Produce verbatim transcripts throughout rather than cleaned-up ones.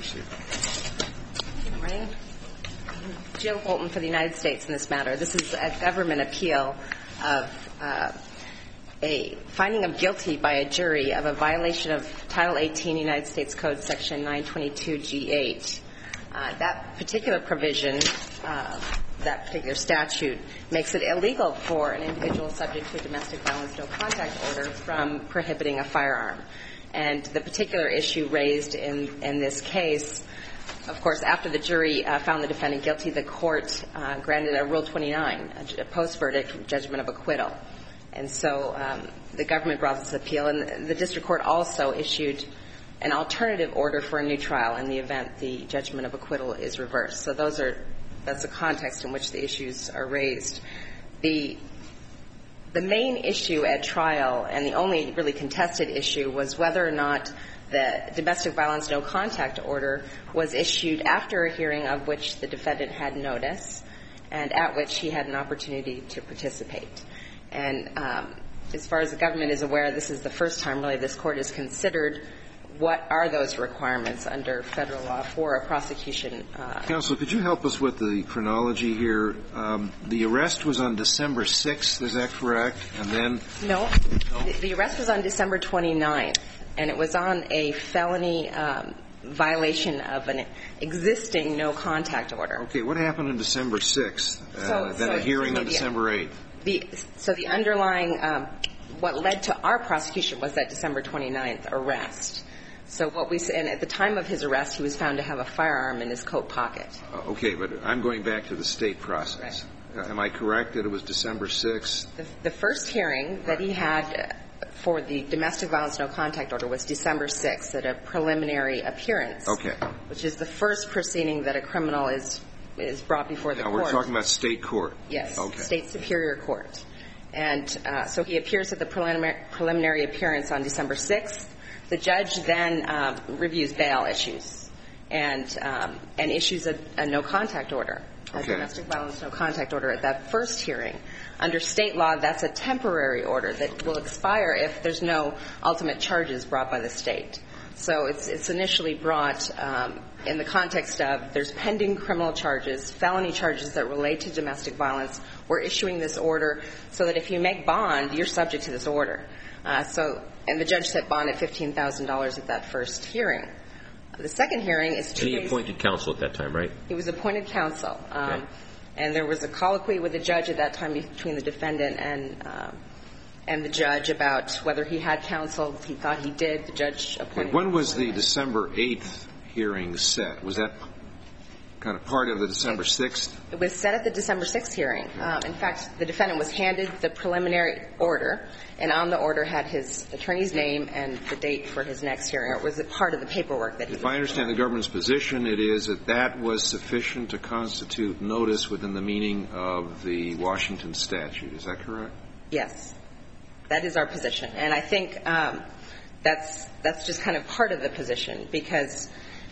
proceed. Good morning. Jill Bolton for the United States in this matter. This is a government appeal of uh, a finding of guilty by a jury of a violation of Title eighteen United States Code Section nine twenty-two G eight. Uh, that particular provision, uh, that particular statute, makes it illegal for an individual subject to a domestic violence no contact order from prohibiting a firearm. And the particular issue raised in, in this case, of course, after the jury uh, found the defendant guilty, the court uh, granted a Rule twenty-nine, a, a post-verdict judgment of acquittal. And so um, the government brought this appeal, and the district court also issued an alternative order for a new trial in the event the judgment of acquittal is reversed. So those are that's the context in which the issues are raised. The the main issue at trial, and the only really contested issue, was whether or not the domestic violence no contact order was issued after a hearing of which the defendant had notice and at which he had an opportunity to participate. And um, as far as the government is aware, this is the first time really this court has considered what are those requirements under federal law for a prosecution. Uh, Counsel, could you help us with the chronology here? Um, the arrest was on December sixth, is that correct? And then No. no. The, the arrest was on December twenty-ninth, and it was on a felony um, violation of an existing no contact order. Okay. What happened on December sixth? Uh, so, then so a hearing so on December eighth. The, so the underlying, um, what led to our prosecution was that December twenty-ninth arrest. So what we and at the time of his arrest, he was found to have a firearm in his coat pocket. Uh, okay, but I'm going back to the state process. Right. Uh, am I correct that it was December sixth? The, the first hearing that he had for the domestic violence no contact order was December sixth at a preliminary appearance. Okay. Which is the first proceeding that a criminal is is brought before the now, court. We're talking about state court. Yes. Okay. State superior court. And uh, so he appears at the preliminary, preliminary appearance on December sixth. The judge then um, reviews bail issues and um, and issues a, a no contact order, a okay. domestic violence no contact order at that first hearing. Under state law, that's a temporary order that will expire if there's no ultimate charges brought by the state. So it's it's initially brought um, in the context of there's pending criminal charges, felony charges that relate to domestic violence. We're issuing this order so that if you make bond, you're subject to this order. Uh, so, and the judge set bond at fifteen thousand dollars at that first hearing. The second hearing is two days. And he days appointed counsel at that time, right? He was appointed counsel. Um, okay. And there was a colloquy with the judge at that time between the defendant and um, and the judge about whether he had counsel. He thought he did. The judge appointed. When was the December eighth hearing set? Was that kind of part of the December sixth? It was set at the December sixth hearing. Um, in fact, the defendant was handed the preliminary order, and on the order had his attorney's name and the date for his next hearing. Or was it part of the paperwork that he was If I understand the government's position, it is that that was sufficient to constitute notice within the meaning of the Washington statute. Is that correct? Yes. That is our position. And I think um, that's that's just kind of part of the position, because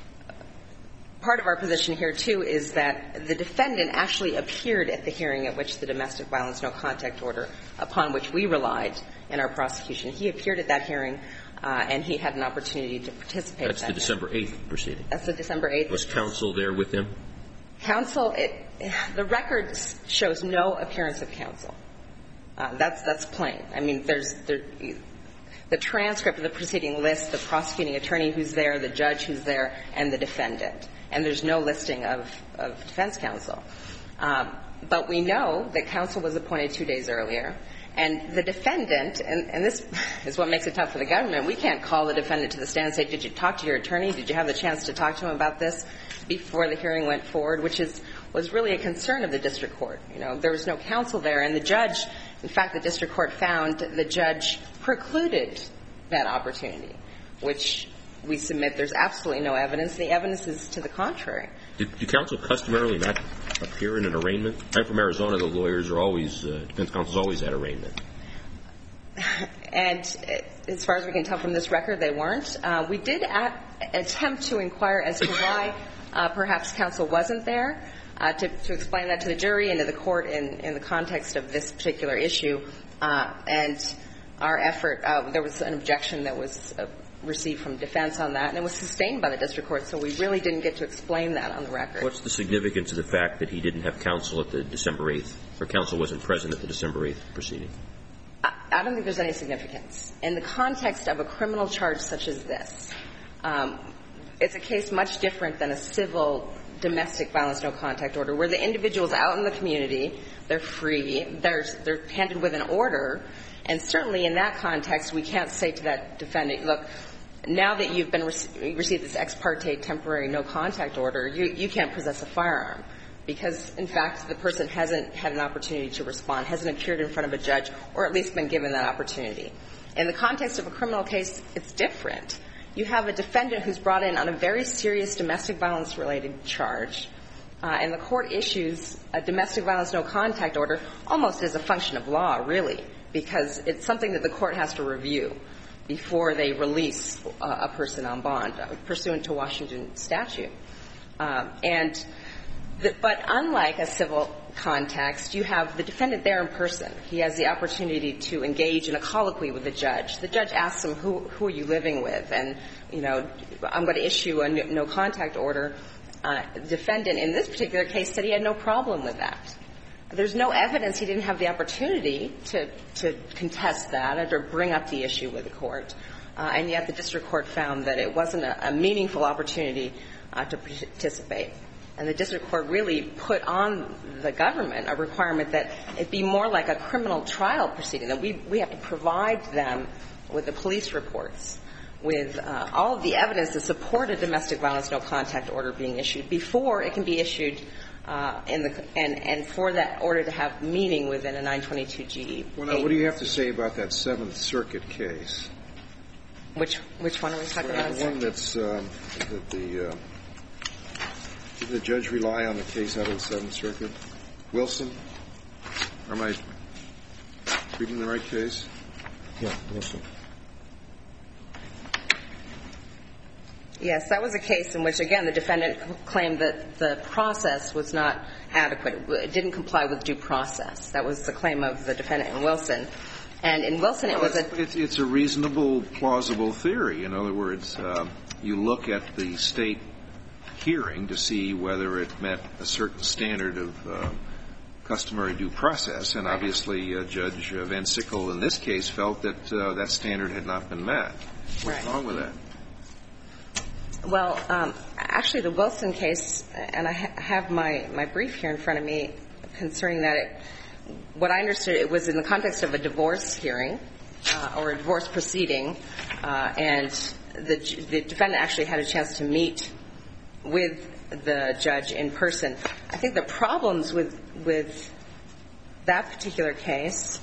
part of our position here, too, is that the defendant actually appeared at the hearing at which the domestic violence no contact order, upon which we relied in our prosecution. He appeared at that hearing, uh, and he had an opportunity to participate. That's that the December eighth proceeding. That's the December eighth. Was counsel there with him? Counsel, it, the record shows no appearance of counsel. Uh, that's that's plain. I mean, there's there, the transcript of the proceeding lists the prosecuting attorney who's there, the judge who's there, and the defendant. And there's no listing of, of defense counsel. Um, but we know that counsel was appointed two days earlier. And the defendant, and, and this is what makes it tough for the government, we can't call the defendant to the stand and say, did you talk to your attorney? Did you have the chance to talk to him about this before the hearing went forward, which is was really a concern of the district court. You know, there was no counsel there. And the judge, in fact, the district court found the judge precluded that opportunity, which we submit there's absolutely no evidence. The evidence is to the contrary. Do, do counsel customarily not appear in an arraignment? I'm from Arizona. The lawyers are always, uh, defense counsel's always at arraignment. And as far as we can tell from this record, they weren't. Uh, we did at, attempt to inquire as to why uh, perhaps counsel wasn't there, uh, to, to explain that to the jury and to the court in, in the context of this particular issue. Uh, and our effort, uh, there was an objection that was uh, received from defense on that, and it was sustained by the district court, so we really didn't get to explain that on the record. What's the significance of the fact that he didn't have counsel at the December eighth, or counsel wasn't present at the December eighth proceeding? I, I don't think there's any significance. In the context of a criminal charge such as this, um, it's a case much different than a civil domestic violence no contact order, where the individual's out in the community, they're free, they're, they're handed with an order, and certainly in that context, we can't say to that defendant, look, now that you've been rec- received this ex parte temporary no contact order, you, you can't possess a firearm, because in fact the person hasn't had an opportunity to respond, hasn't appeared in front of a judge, or at least been given that opportunity. In the context of a criminal case, it's different. You have a defendant who's brought in on a very serious domestic violence related charge, uh, and the court issues a domestic violence no contact order almost as a function of law, really, because it's something that the court has to review before they release uh, a person on bond, uh, pursuant to Washington statute. Um, and the, but unlike a civil context, you have the defendant there in person. He has the opportunity to engage in a colloquy with the judge. The judge asks him, who, who are you living with? And, you know, I'm going to issue a no contact order. Uh, defendant in this particular case said he had no problem with that. There's no evidence he didn't have the opportunity to, to contest that or bring up the issue with the court. Uh, and yet the district court found that it wasn't a, a meaningful opportunity uh, to participate. And the district court really put on the government a requirement that it be more like a criminal trial proceeding, that we, we have to provide them with the police reports, with uh, all of the evidence to support a domestic violence no contact order being issued before it can be issued uh, in the, and, and for that order to have meaning within a nine twenty-two G. Well, now, what do you have to say about that Seventh Circuit case? Which, which one are we talking well, about? The one that's, um, that the, uh, did the judge rely on the case out of the Seventh Circuit? Wilson? Am I reading the right case? Yeah, Wilson. Yes, that was a case in which, again, the defendant claimed that the process was not adequate. It didn't comply with due process. That was the claim of the defendant in Wilson. And in Wilson, it was a... It's, it's a reasonable, plausible theory. In other words, uh, you look at the state hearing to see whether it met a certain standard of uh, customary due process, and obviously uh, Judge Van Sickle in this case felt that uh, that standard had not been met. What's right. wrong with that? Well, um, actually, the Wilson case, and I ha- have my, my brief here in front of me concerning that, it, what I understood, it was in the context of a divorce hearing uh, or a divorce proceeding, uh, and the, the defendant actually had a chance to meet with the judge in person. I think the problems with with that particular case,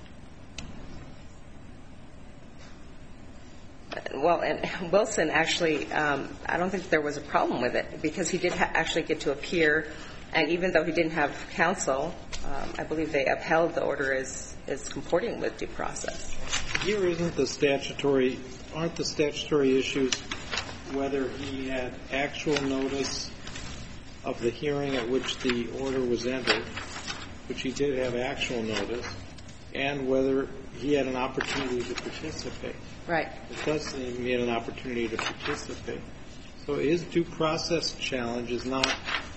well, and Wilson actually, um, I don't think there was a problem with it because he did ha- actually get to appear, and even though he didn't have counsel, um, I believe they upheld the order as, as comporting with due process. Here isn't the statutory, aren't the statutory issues whether he had actual notice of the hearing at which the order was entered, which he did have actual notice, and whether he had an opportunity to participate. Right. It does seem he had an opportunity to participate. So his due process challenge is not,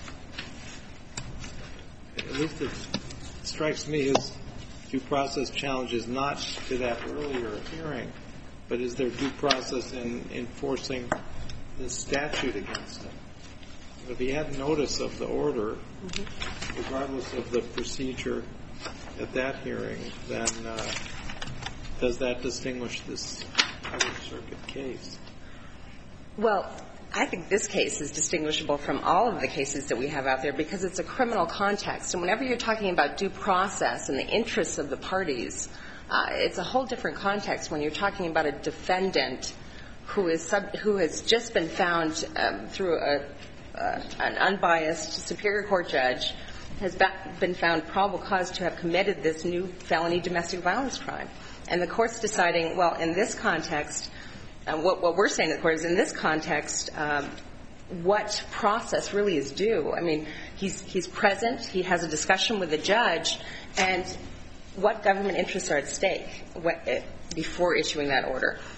at least it strikes me, his due process challenge is not to that earlier hearing, but is there due process in enforcing the statute against him? If he had notice of the order, mm-hmm. regardless of the procedure at that hearing, then uh, does that distinguish this other circuit case? Well, I think this case is distinguishable from all of the cases that we have out there because it's a criminal context. And whenever you're talking about due process and the interests of the parties, uh, it's a whole different context when you're talking about a defendant who is sub- who has just been found um, through a, uh, an unbiased superior court judge has been found probable cause to have committed this new felony domestic violence crime. And the court's deciding, well, in this context, uh, what, what we're saying to the court is in this context, um, what process really is due. I mean, he's, he's present, he has a discussion with the judge, and what government interests are at stake what, uh, before issuing that order.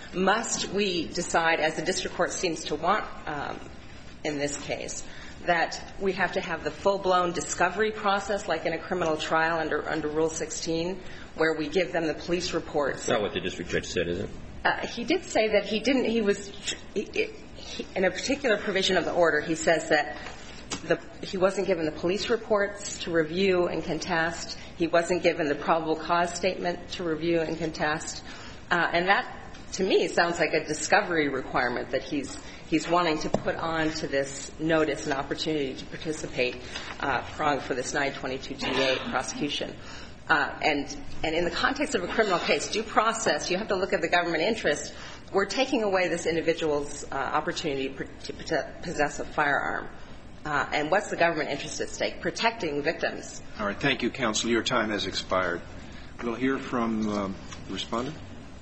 must we decide, as the district court seems to want um, in this case, that we have to have the full-blown discovery process like in a criminal trial under under Rule sixteen, where we give them the police reports? That's not what the district judge said, is it? Uh, he did say that he didn't, he was, he, he, in a particular provision of the order, he says that the, he wasn't given the police reports to review and contest. He wasn't given the probable cause statement to review and contest. Uh, and that, to me, sounds like a discovery requirement that he's he's wanting to put on to this notice an opportunity to participate uh, prong for this nine twenty-two G A prosecution. Uh, and, and in the context of a criminal case, due process, you have to look at the government interest. We're taking away this individual's uh, opportunity to possess a firearm. Uh, and what's the government interest at stake? Protecting victims. All right. Thank you, counsel. Your time has expired. We'll hear from uh, the respondent.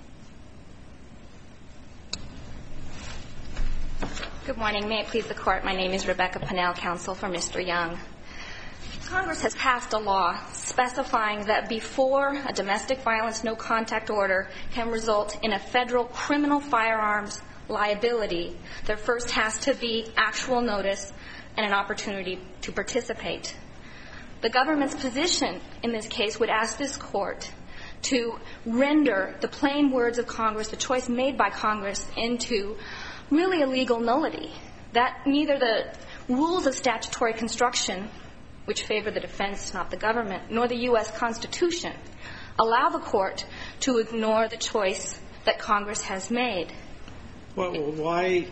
Good morning. May it please the Court. My name is Rebecca Pennell, counsel for Mister Young. Congress has passed a law specifying that before a domestic violence no-contact order can result in a federal criminal firearms liability, there first has to be actual notice and an opportunity to participate. The government's position in this case would ask this Court to render the plain words of Congress, the choice made by Congress, into really a legal nullity, that neither the rules of statutory construction, which favor the defense, not the government, nor the U S Constitution allow the Court to ignore the choice that Congress has made. Well, why,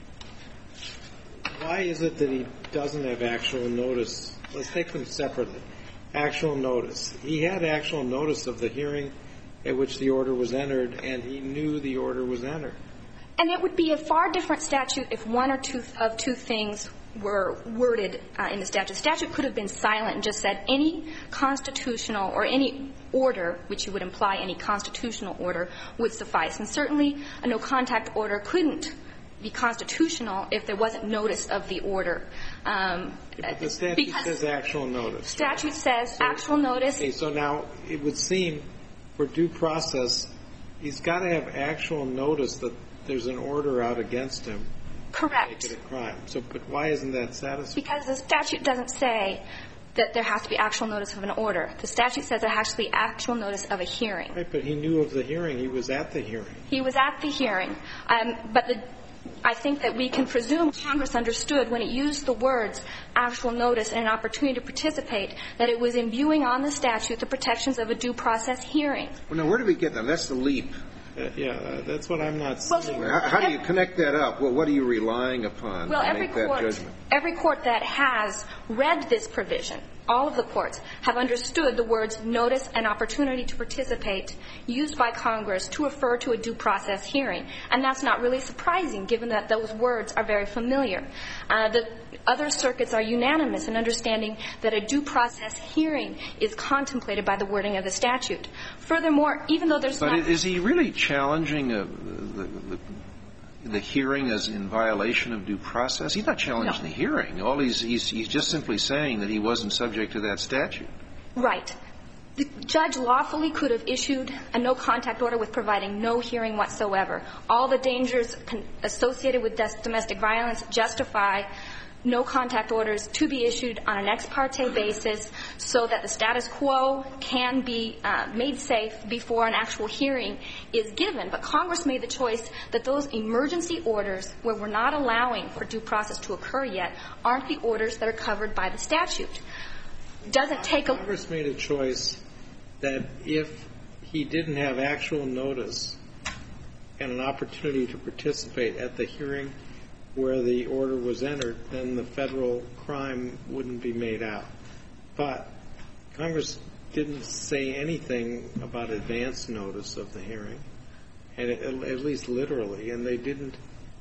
why is it that he doesn't have actual notice? Let's take them separately. Actual notice. He had actual notice of the hearing at which the order was entered, and he knew the order was entered. And it would be a far different statute if one or two of two things were worded uh, in the statute. The statute could have been silent and just said any constitutional or any order, which would imply any constitutional order, would suffice. And certainly a no-contact order couldn't be constitutional if there wasn't notice of the order. Um, but the statute says actual notice. Statute says so, actual notice. Okay, so now it would seem for due process, he's got to have actual notice that there's an order out against him. Correct. To make it a crime. So, but why isn't that satisfactory? Because the statute doesn't say that there has to be actual notice of an order. The statute says there has to be actual notice of a hearing. Right, but he knew of the hearing. He was at the hearing. He was at the hearing. Um, but the, I think that we can presume Congress understood when it used the words actual notice and an opportunity to participate that it was imbuing on the statute the protections of a due process hearing. Well, now, where do we get that? That's the leap. Uh, yeah, uh, that's what I'm not seeing. Well, how, how do you connect that up? Well, what are you relying upon well, to every make that court, judgment? Every court that has read this provision, all of the courts, have understood the words notice and opportunity to participate used by Congress to refer to a due process hearing. And that's not really surprising, given that those words are very familiar. Uh, the other circuits are unanimous in understanding that a due process hearing is contemplated by the wording of the statute. Furthermore, even though there's but not... But is he really challenging a, the, the, the hearing as in violation of due process? He's not challenging No. the hearing. All he's, he's, he's just simply saying that he wasn't subject to that statute. Right. The judge lawfully could have issued a no-contact order with providing no hearing whatsoever. All the dangers con- associated with domestic violence justify no-contact orders to be issued on an ex parte basis so that the status quo can be uh, made safe before an actual hearing is given. But Congress made the choice that those emergency orders, where we're not allowing for due process to occur yet, aren't the orders that are covered by the statute. Doesn't take a... Congress made a choice that if he didn't have actual notice and an opportunity to participate at the hearing where the order was entered, then the federal crime wouldn't be made out. But Congress didn't say anything about advance notice of the hearing, and it, at least literally, and they didn't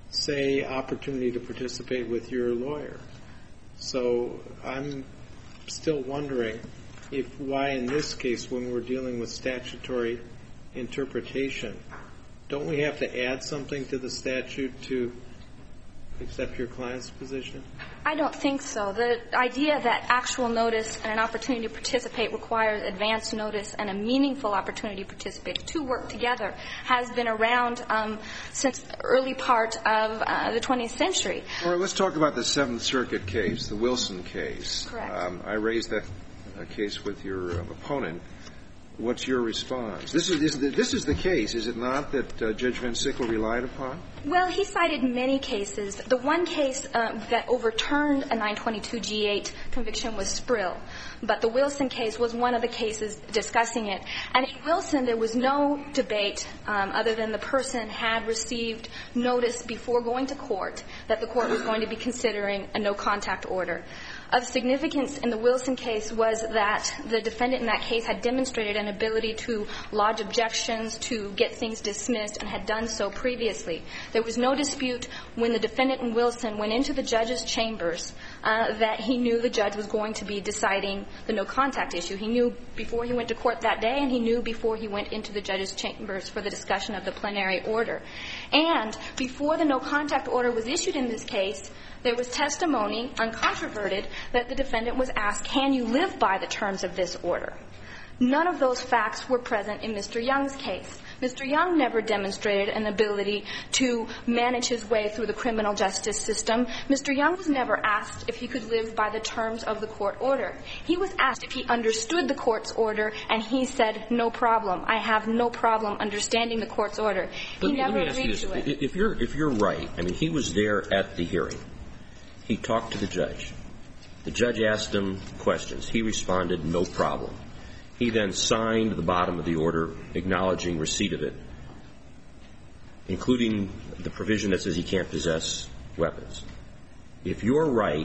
say opportunity to participate with your lawyer. So I'm still wondering if why in this case, when we're dealing with statutory interpretation, don't we have to add something to the statute to accept your client's position? I don't think so. The idea that actual notice and an opportunity to participate requires advance notice and a meaningful opportunity to participate, the two work together, has been around um, since the early part of uh, the twentieth century. All right, let's talk about the Seventh Circuit case, the Wilson case. Correct. Um, I raised that uh, case with your uh, opponent. What's your response? This is, is this is the case, is it not, that uh, Judge Van Sickle relied upon? Well, he cited many cases. The one case uh, that overturned a nine twenty-two G eight conviction was Sprill. But the Wilson case was one of the cases discussing it. And in Wilson, there was no debate um, other than the person had received notice before going to court that the court was going to be considering a no-contact order. Of significance in the Wilson case was that the defendant in that case had demonstrated an ability to lodge objections, to get things dismissed, and had done so previously. There was no dispute when the defendant in Wilson went into the judge's chambers uh, that he knew the judge was going to be deciding the no-contact issue. He knew before he went to court that day, and he knew before he went into the judge's chambers for the discussion of the plenary order. And before the no-contact order was issued in this case, there was testimony, uncontroverted, that the defendant was asked, can you live by the terms of this order? None of those facts were present in Mister Young's case. Mister Young never demonstrated an ability to manage his way through the criminal justice system. Mister Young was never asked if he could live by the terms of the court order. He was asked if he understood the court's order, and he said, no problem. I have no problem understanding the court's order. He let, never let me ask agreed you this. to it. If you're, if you're right, I mean, he was there at the hearing. He talked to the judge. The judge asked him questions. He responded, no problem. He then signed the bottom of the order acknowledging receipt of it, including the provision that says he can't possess weapons. If you're right,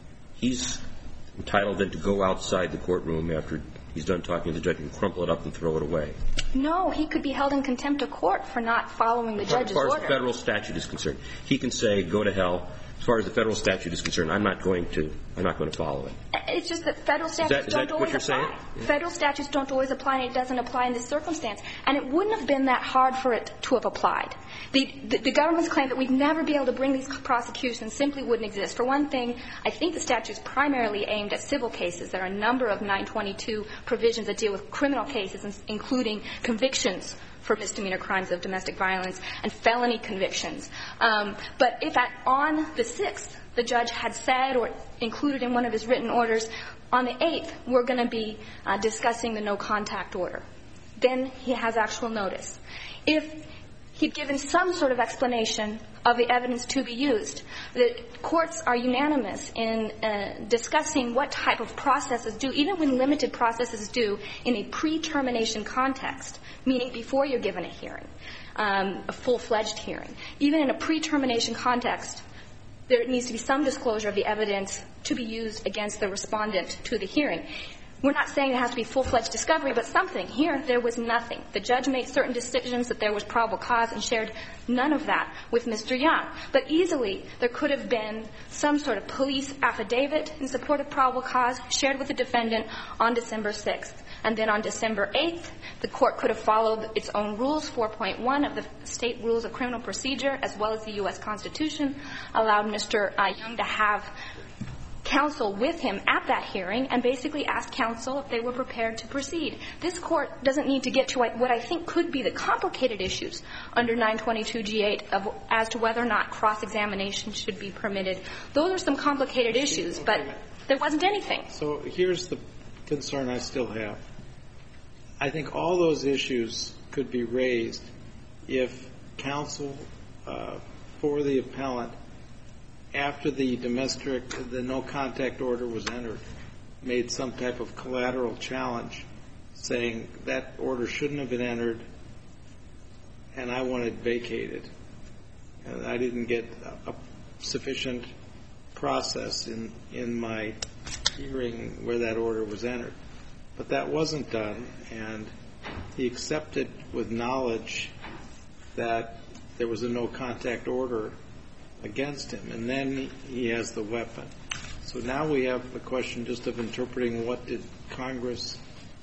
he's entitled then to go outside the courtroom after he's done talking to the judge and crumple it up and throw it away. No, he could be held in contempt of court for not following the judge's order. As far as the federal statute is concerned, he can say, go to hell. As far as the federal statute is concerned, I'm not going to, I'm not going to follow it. It's just that federal statutes is that, is don't that always what you're apply. saying? Yeah. Federal statutes don't always apply, and it doesn't apply in this circumstance. And it wouldn't have been that hard for it to have applied. The, the, the government's claim that we'd never be able to bring these prosecutions simply wouldn't exist. For one thing, I think the statute is primarily aimed at civil cases. There are a number of nine twenty-two provisions that deal with criminal cases, including convictions for misdemeanor crimes of domestic violence and felony convictions. Um, but if at, on the sixth, the judge had said or included in one of his written orders, on the eighth, we're going to be uh, discussing the no-contact order, then he has actual notice. If he'd given some sort of explanation of the evidence to be used, the courts are unanimous in uh, discussing what type of processes do, even when limited processes do, in a pre-termination context, meaning before you're given a hearing, um, a full-fledged hearing. Even in a pre-termination context, there needs to be some disclosure of the evidence to be used against the respondent to the hearing. We're not saying it has to be full-fledged discovery, but something. Here, there was nothing. The judge made certain decisions that there was probable cause and shared none of that with Mister Young. But easily, there could have been some sort of police affidavit in support of probable cause shared with the defendant on December sixth. And then on December eighth, the court could have followed its own rules, four point one of the State Rules of Criminal Procedure, as well as the U S Constitution, allowed Mister Young to have counsel with him at that hearing and basically asked counsel if they were prepared to proceed. This court doesn't need to get to what I think could be the complicated issues under nine twenty-two G eight of, as to whether or not cross-examination should be permitted. Those are some complicated issues, but there wasn't anything. So here's the concern I still have. I think all those issues could be raised if counsel uh, for the appellant, after the domestic, the no-contact order was entered, made some type of collateral challenge saying that order shouldn't have been entered and I want it vacated. And I didn't get a, a sufficient process in, in my hearing where that order was entered. But that wasn't done, and he accepted with knowledge that there was a no-contact order against him, and then he has the weapon. So now we have the question just of interpreting what did Congress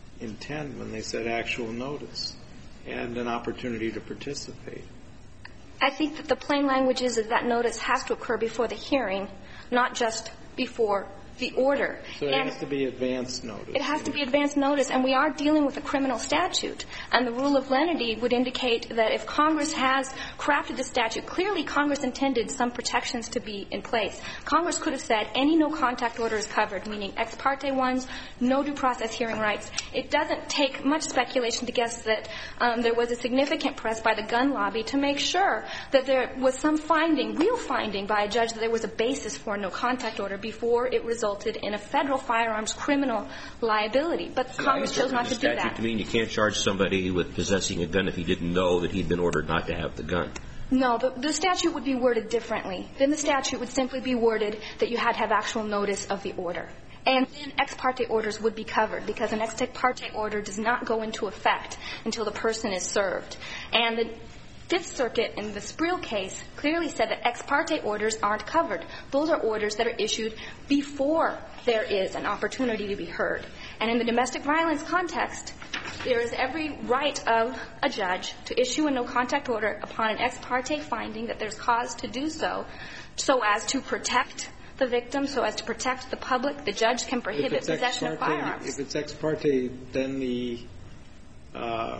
intend when they said actual notice and an opportunity to participate. I think that the plain language is that that notice has to occur before the hearing, not just before the order. So it and has to be advance notice. It has to be advance notice, and we are dealing with a criminal statute. And the rule of lenity would indicate that if Congress has crafted the statute, clearly Congress intended some protections to be in place. Congress could have said any no-contact order is covered, meaning ex parte ones, no due process hearing rights. It doesn't take much speculation to guess that um, there was a significant press by the gun lobby to make sure that there was some finding, real finding by a judge that there was a basis for a no-contact order before it resulted in a federal firearms criminal liability. But So Congress chose not to do statute that. to mean you can't charge somebody with possessing a gun if he didn't know that he'd been ordered not to have the gun. No, the, the statute would be worded differently. Then the statute would simply be worded that you had to have actual notice of the order. And then ex parte orders would be covered, because an ex parte order does not go into effect until the person is served. And the Fifth Circuit in the Spreel case clearly said that ex parte orders aren't covered. Those are orders that are issued before there is an opportunity to be heard. And in the domestic violence context, there is every right of a judge to issue a no-contact order upon an ex parte finding that there's cause to do so, so as to protect the victim, so as to protect the public. The judge can prohibit possession of firearms. If it's ex parte, then the uh,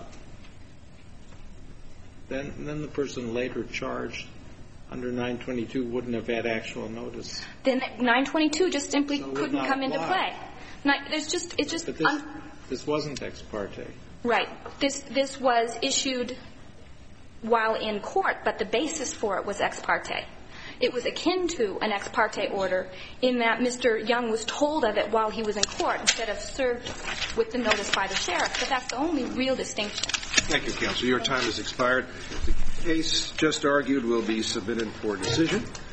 then then the person later charged under nine twenty-two wouldn't have had actual notice. Then nine twenty-two just simply So it would couldn't not come into apply. play. Now, there's just it's just But this, un- this wasn't ex parte. right. This this was issued while in court, but the basis for it was ex parte. It was akin to an ex parte order in that Mister Young was told of it while he was in court instead of served with the notice by the sheriff. But that's the only real distinction. Thank you, counsel. Your time has expired. The case just argued will be submitted for decision.